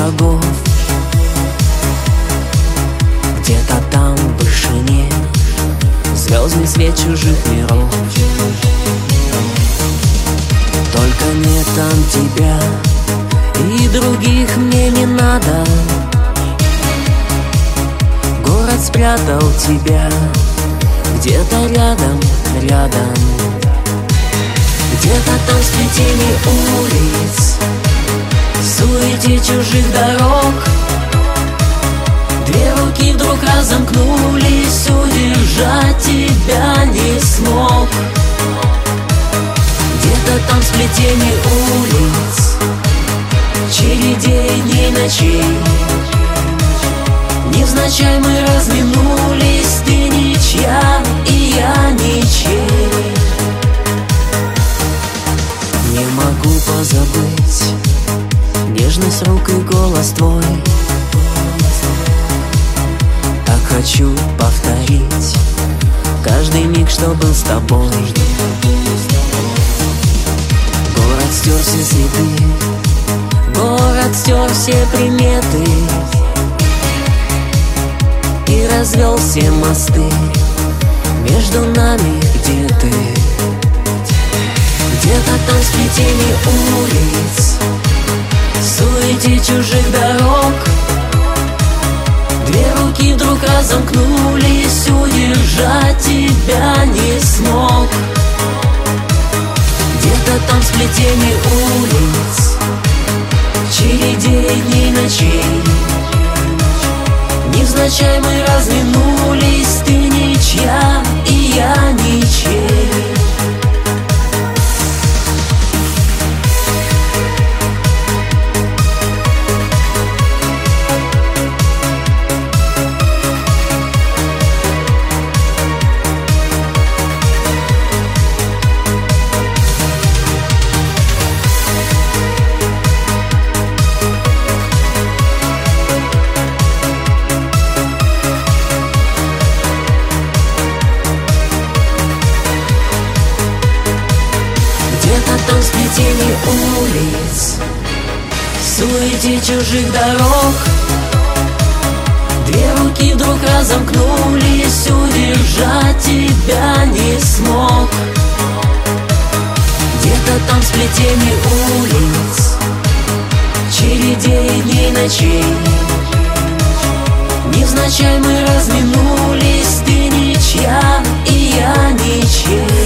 шагов. Где-то там в вышине звездный свет чужих миров. Только нет там тебя, и других мне не надо. Город спрятал тебя где-то рядом, рядом. Где-то там в сплетении улиц, в суете чужих дорог, две руки вдруг разомкнулись, удержать тебя не смог. Где-то там в сплетении улиц, череде дней ночей, невзначай мы разминулись, ты ничья, и я ничей. Не могу позабыть нежность рук и голос твой. Так хочу повторить каждый миг, что был с тобой. Город стер все следы, город стер все приметы и развел все мосты между нами. Где ты? Где-то там в сплетении улиц, в суете чужих дорог, две руки вдруг разомкнулись, удержать тебя не смог. Где-то там в сплетении улиц, череде дней ночей, невзначай мы разминулись, ты ничья, и я ничей. Где-то там в сплетении улиц, в суете чужих дорог, две руки вдруг разомкнулись, удержать тебя не смог. Где-то там в сплетении улиц, череде дней ночей, невзначай мы разминулись, ты ничья, и я ничей.